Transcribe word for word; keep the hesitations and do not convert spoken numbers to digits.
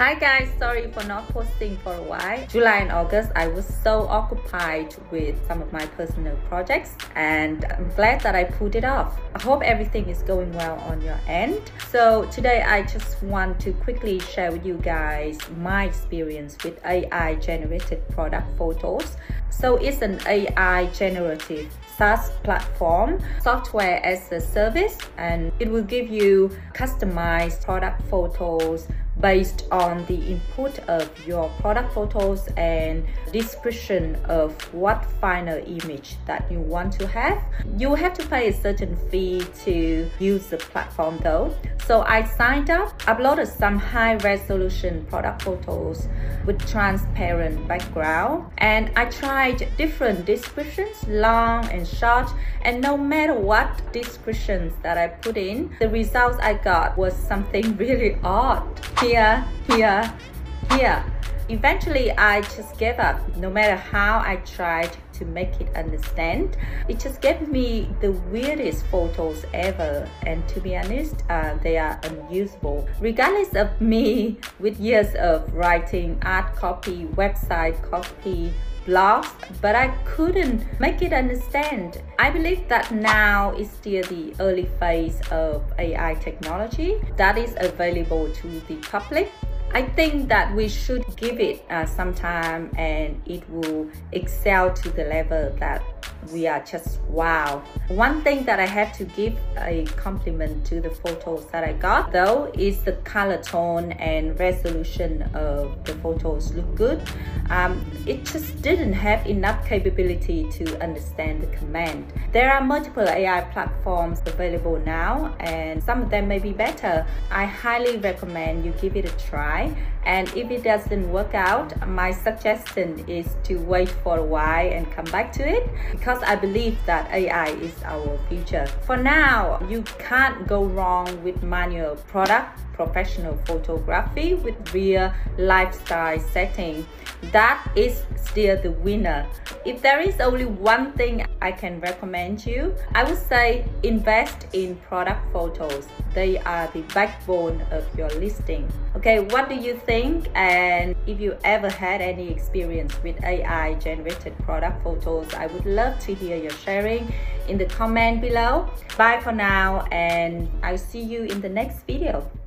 Hi guys, sorry for not posting for a while. July and August, I was so occupied with some of my personal projects and I'm glad that I put it off. I hope everything is going well on your end. So today I just want to quickly share with you guys my experience with A I generated product photos. So it's an A I generative SaaS platform, software as a service, and it will give you customized product photos based on the input of your product photos and description of what final image that you want to have. You have to pay a certain fee to use the platform though. So I signed up, uploaded some high resolution product photos with transparent background, and I tried different descriptions, long and short, and no matter what descriptions that I put in, the results I got was something really odd. Here, here, here. Eventually, I just gave up. No matter how I tried to make it understand, it just gave me the weirdest photos ever. And to be honest, uh, they are unusable. Regardless of me with years of writing art copy, website copy, blogs, but I couldn't make it understand. I believe that now is still the early phase of A I technology that is available to the public. I think that we should give it uh, some time and it will excel to the level that we are just wow. One thing that I have to give a compliment to the photos that I got though is the color tone and resolution of the photos look good. Um, it just didn't have enough capability to understand the command. There are multiple A I platforms available now and some of them may be better. I highly recommend you give it a try, and if it doesn't work out, my suggestion is to wait for a while and come back to it, because I believe that A I is our future. For now, you can't go wrong with manual product professional photography with real lifestyle setting. That is still the winner. If there is only one thing I can recommend you, I would say invest in product photos. They are the backbone of your listing. Okay, what do you think? And if you ever had any experience with A I generated product photos, I would love to hear your sharing in the comment below. Bye for now, and I'll see you in the next video.